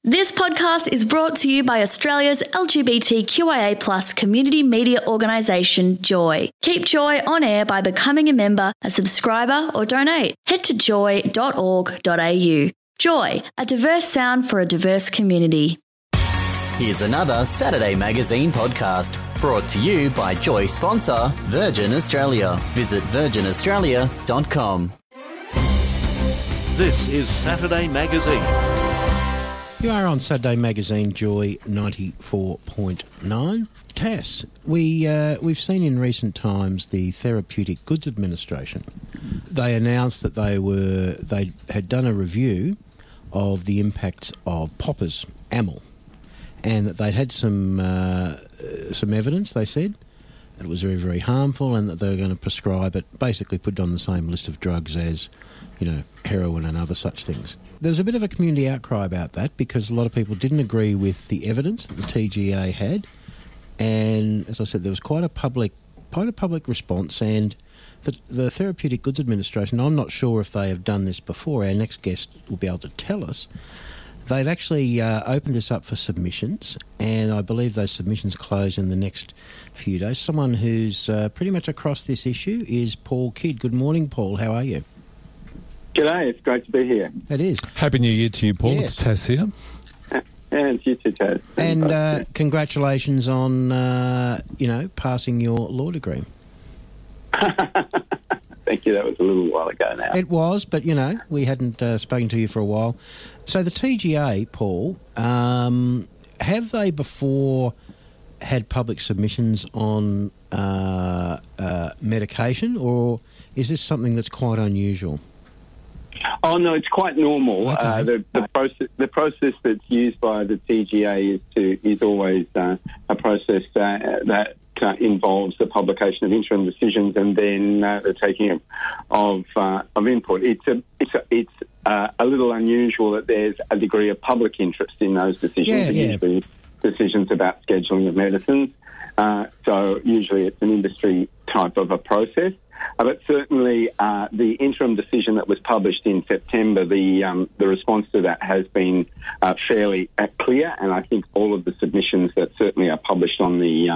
This podcast is brought to you by Australia's LGBTQIA+ community media organisation, Joy. Keep Joy on air by becoming a member, a subscriber or donate. Head to joy.org.au. Joy, a diverse sound for a diverse community. Here's another Saturday Magazine podcast brought to you by Joy sponsor Virgin Australia. Visit virginaustralia.com. This is Saturday Magazine. You are on Saturday Magazine, Joy 94.9. Tass, we've seen in recent times the Therapeutic Goods Administration. They announced that they had done a review of the impacts of poppers, amyl, and that they'd had some evidence. They said that it was very, very harmful, and that they were going to prescribe it, basically put it on the same list of drugs as, heroin and other such things. There was a bit of a community outcry about that because a lot of people didn't agree with the evidence that the TGA had, and as I said, there was quite a public response. And the Therapeutic Goods Administration, I'm not sure if they have done this before. Our next guest will be able to tell us. They've actually opened this up for submissions, and I believe those submissions close in the next few days. Someone who's pretty much across this issue is Paul Kidd. Good morning, Paul. How are you? G'day, it's great to be here. It is. Happy New Year to you, Paul. Yes. It's Tass here. And you too, Taz. And congratulations on, passing your law degree. Thank you. That was a little while ago now. It was, but, we hadn't spoken to you for a while. So the TGA, Paul, have they before had public submissions on medication, or is this something that's quite unusual? Oh no, it's quite normal. Okay. The process that's used by the TGA is always a process that involves the publication of interim decisions and then the taking of input. It's a little unusual that there's a degree of public interest in those decisions. Usually decisions about scheduling of medicines. So usually it's an industry type of a process. But certainly the interim decision that was published in September, the response to that has been fairly clear, and I think all of the submissions that certainly are published on the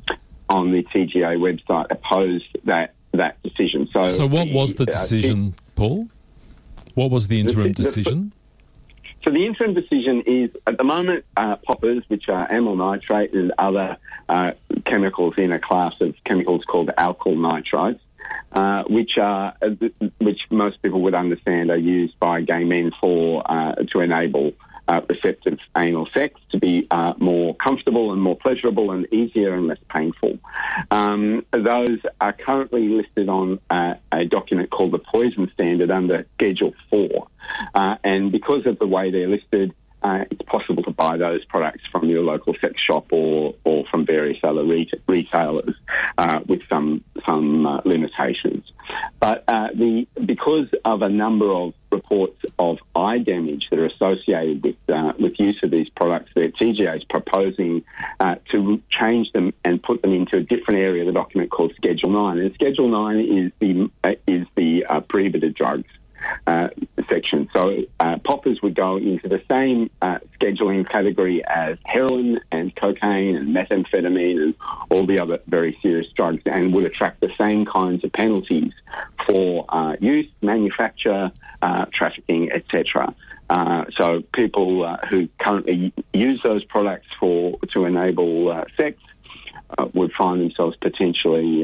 TGA website oppose that decision. So what was the decision, Paul? What was the interim decision? So the interim decision is, at the moment, poppers, which are amyl nitrate and other chemicals in a class of chemicals called alkyl nitrites, which most people would understand are used by gay men to enable receptive anal sex to be more comfortable and more pleasurable and easier and less painful. Those are currently listed on a document called the Poison Standard under Schedule 4. And because of the way they're listed, it's possible to buy those products from your local sex shop or from various other retailers with some limitations. But because of a number of reports of eye damage that are associated with use of these products, the TGA is proposing to change them and put them into a different area of the document called Schedule 9. And Schedule 9 is the prohibited drugs section. So poppers would go into the same scheduling category as heroin and cocaine and methamphetamine and all the other very serious drugs, and would attract the same kinds of penalties for use, manufacture, trafficking, etc. So people who currently use those products to enable sex would find themselves potentially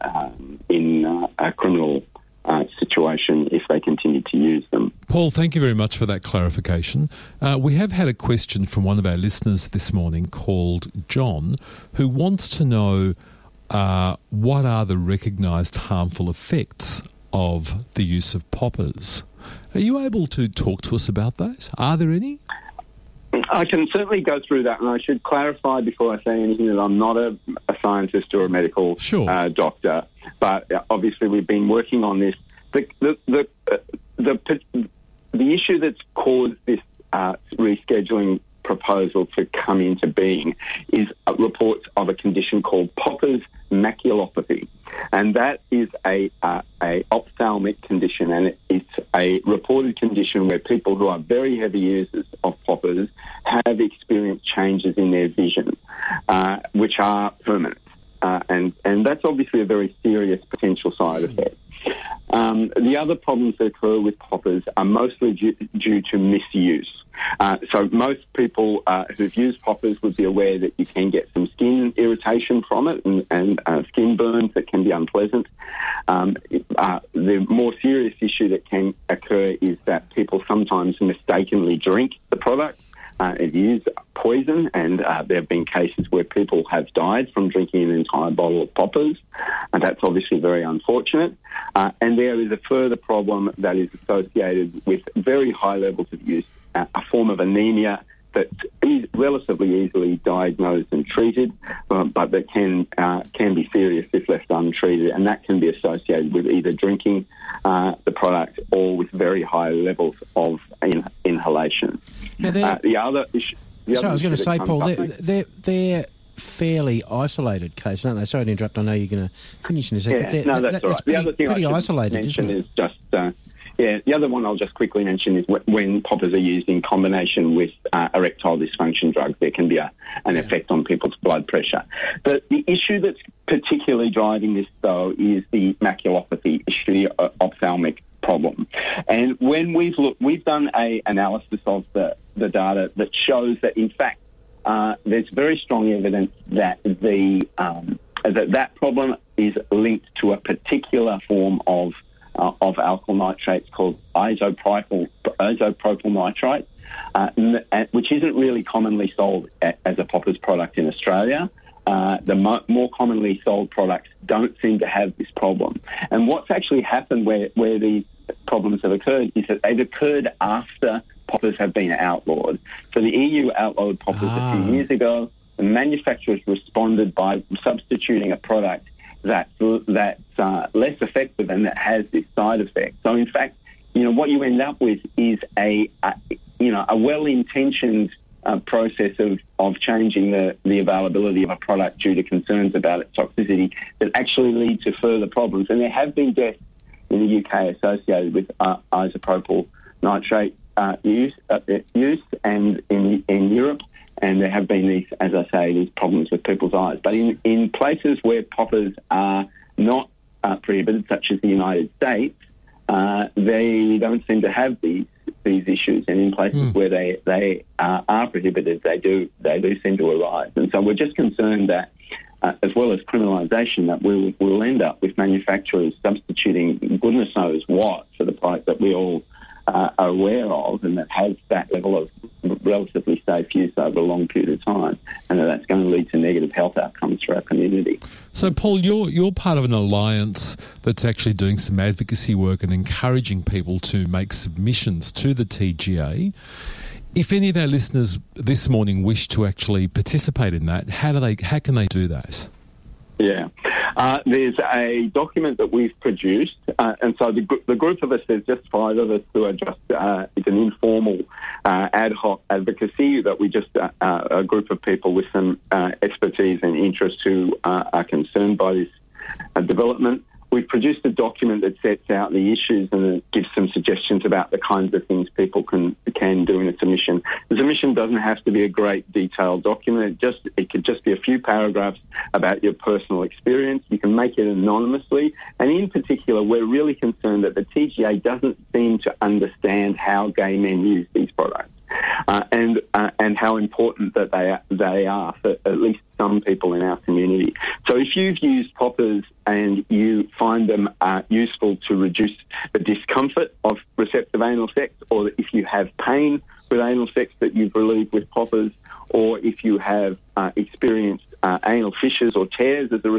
in a criminal situation if they continue to use them. Paul, thank you very much for that clarification. We have had a question from one of our listeners this morning called John, who wants to know what are the recognised harmful effects of the use of poppers. Are you able to talk to us about that? Are there any? I can certainly go through that, and I should clarify before I say anything that I'm not a scientist or a medical doctor, but obviously we've been working on this. The issue that's caused this rescheduling proposal to come into being is reports of a condition called Popper's maculopathy. And that is a ophthalmic condition, and it's a reported condition where people who are very heavy users of poppers have experienced changes in their vision, which are permanent. And that's obviously a very serious potential side effect. The other problems that occur with poppers are mostly due to misuse. So most people who've used poppers would be aware that you can get some skin irritation from it and skin burns that can be unpleasant. The more serious issue that can occur is that people sometimes mistakenly drink the product. It is poison, and there have been cases where people have died from drinking an entire bottle of poppers, and that's obviously very unfortunate. And there is a further problem that is associated with very high levels of use, a form of anemia that is relatively easily diagnosed and treated, but that can be serious if left untreated, and that can be associated with either drinking the product or with very high levels of inhalation. Now the other issue... I was going to say, Paul, they're fairly isolated cases, aren't they? Sorry to interrupt, I know you're going to finish in a second. Yeah, no, that's all right. The other thing pretty I isolated, mention isn't it? is just... the other one I'll just quickly mention is when poppers are used in combination with erectile dysfunction drugs, there can be an effect on people's blood pressure. But the issue that's particularly driving this, though, is the maculopathy issue, the ophthalmic problem. And when we've done an analysis of the data that shows that, in fact, there's very strong evidence that that problem is linked to a particular form of alkyl nitrates called isopropyl nitrite, which isn't really commonly sold as a poppers product in Australia. The more commonly sold products don't seem to have this problem. And what's actually happened where these problems have occurred is that they've occurred after poppers have been outlawed. So the EU outlawed poppers a few years ago. The manufacturers responded by substituting a product that's less effective and that has this side effect. So in fact, what you end up with is a well-intentioned process of changing the availability of a product due to concerns about its toxicity that actually lead to further problems. And there have been deaths in the UK associated with isopropyl nitrate use and in Europe. And there have been these, as I say, these problems with people's eyes. But in places where poppers are not prohibited, such as the United States, they don't seem to have these issues. And in places where they are prohibited, they do seem to arise. And so we're just concerned that, as well as criminalisation, that we'll end up with manufacturers substituting goodness knows what for the product that we all are aware of and that has that level of relatively safe use over a long period of time, and that's going to lead to negative health outcomes for our community. So, Paul, you're part of an alliance that's actually doing some advocacy work and encouraging people to make submissions to the TGA. If any of our listeners this morning wish to actually participate in that, how can they do that? Yeah. There's a document that we've produced, and so the group of us, there's just 5 of us who are just, it's an informal ad hoc advocacy that we just, a group of people with some expertise and interest who are concerned by this development. We've produced a document that sets out the issues and gives some suggestions about the kinds of things people can do in a submission. The submission doesn't have to be a great detailed document. It could just be a few paragraphs about your personal experience. You can make it anonymously. And in particular, we're really concerned that the TGA doesn't seem to understand how gay men use these products. And how important that they are for at least some people in our community. So if you've used poppers and you find them useful to reduce the discomfort of receptive anal sex, or if you have pain with anal sex that you've relieved with poppers, or if you have experienced anal fissures or tears as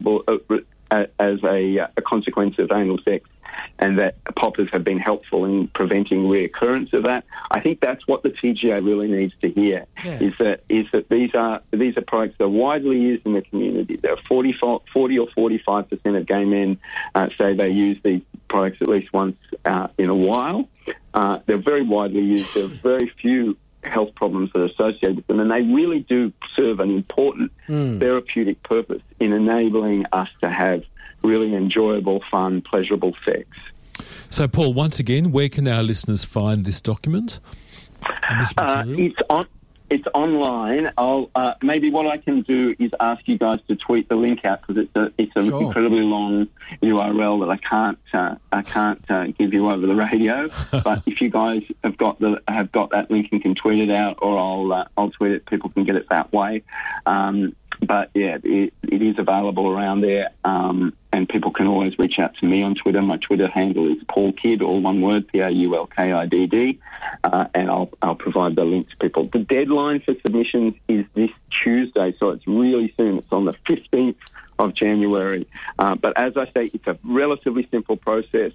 a consequence of anal sex, and that poppers have been helpful in preventing reoccurrence of that. I think that's what the TGA really needs to hear, is that these are products that are widely used in the community. There are 40 or 45% of gay men say they use these products at least once in a while. They're very widely used. There are very few health problems that are associated with them, and they really do serve an important therapeutic purpose in enabling us to have really enjoyable, fun, pleasurable sex. So, Paul, once again, where can our listeners find this document and this material? It's online. Maybe what I can do is ask you guys to tweet the link out, because it's an incredibly long URL that I can't give you over the radio. But if you guys have got that link and can tweet it out, or I'll tweet it, people can get it that way. But yeah, it is available around there, and people can always reach out to me on Twitter. My Twitter handle is Paul Kidd, all one word, PaulKidd, and I'll provide the link to people. The deadline for submissions is this Tuesday, so it's really soon. It's on the 15th of January. But as I say, it's a relatively simple process.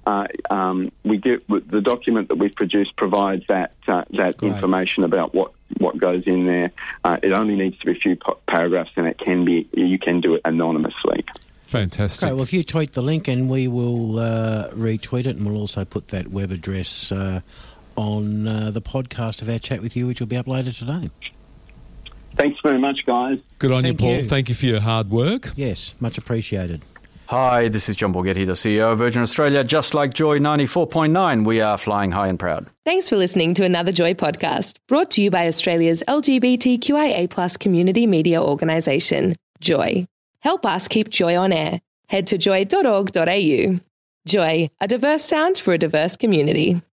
The document that we've produced provides that information about what goes in there. It only needs to be a few paragraphs, and you can do it anonymously. Fantastic. Great. Well, if you tweet the link, and we will retweet it, and we'll also put that web address on the podcast of our chat with you, which will be uploaded today. Thanks very much, guys. Good on you, Paul. Thank you for your hard work. Yes, much appreciated. Hi, this is John Borghetti, the CEO of Virgin Australia. Just like Joy 94.9, we are flying high and proud. Thanks for listening to another Joy podcast, brought to you by Australia's LGBTQIA+ community media organisation, Joy. Help us keep Joy on air. Head to joy.org.au. Joy, a diverse sound for a diverse community.